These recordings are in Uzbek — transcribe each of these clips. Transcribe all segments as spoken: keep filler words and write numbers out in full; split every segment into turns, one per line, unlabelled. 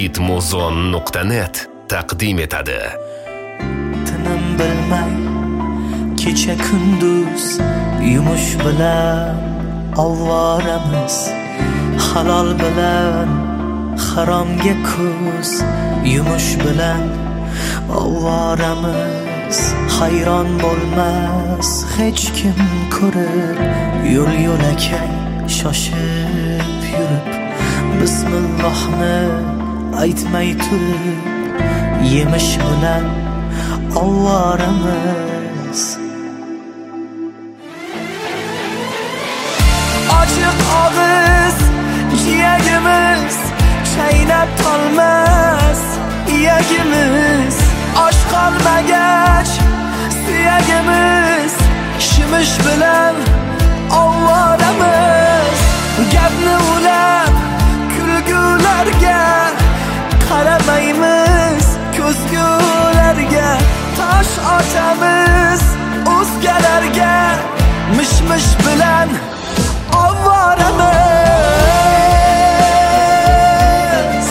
hitmuzon nuqta net taqdim etadi.
Tinim bilmay kecha kunduz yumush bilan ovvoramiz, halol bilan haromga ko'z yumush bilan ovvoramiz. Hayron bo'lmas hech kim ko'rib, yo'l yo'lakay shoshib yurib, bismillohni aytmay turib, yemish bilan ovvoramiz. Ochiq og'iz jiyagimiz chaynab tolmas, iyagimiz osh qolmagach suyagimiz shimish bilan ovvoramiz. Gapni ulab kulgularga qaramaymiz, ko'zgularga tosh otamiz, o'zgalarga mish-mish bilan ovvoramiz.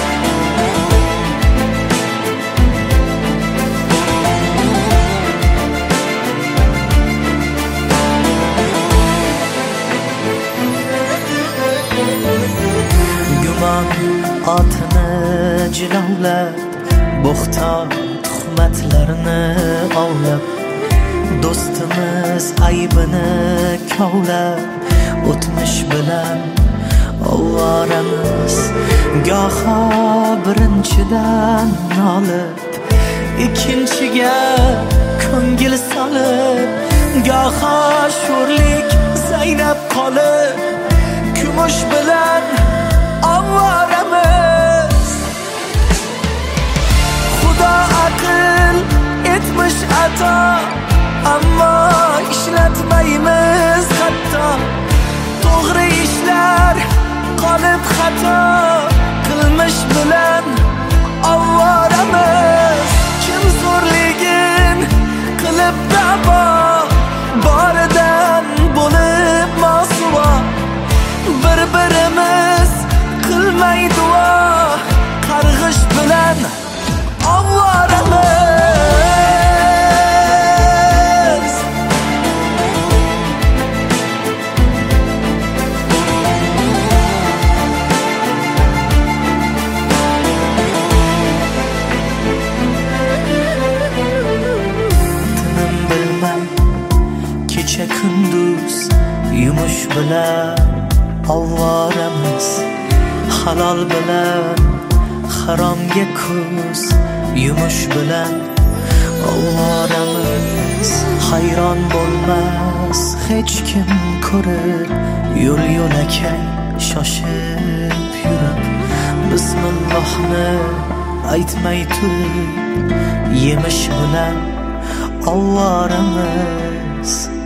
Gumon otini jilovlab, bo'xton tuhmatlarni ovlab, do'stimiz aybini kovlab, o'tmish bilan ovvoramiz. Goho birinchidan nolib, ikkinchiga ko'ngil solib, goho sho'rlik zaynab qolib, kumush bilan ovvoramiz. Xudo aql etmish ato, ammo ishlatmaymiz hatto. To'g'ri ishlar qolib xato, qilmish bilan ovvoramiz. Kim zo'rligin qilib da'vo, boridan bo'lib mosuvo, bir-birimiz qilmay duo, qarg'ish bilan ovvoramiz. Tinim bilmay kecha kunduz yumush bilan ovvoramiz. Halol bilan haromga ko'z yumush bilan ovvoramiz. Hayron bo'lmas hech kim ko'rib, yo'l yo'lakay shoshib yurib, bismillohni aytmay turib, yemish bilan ovvoramiz.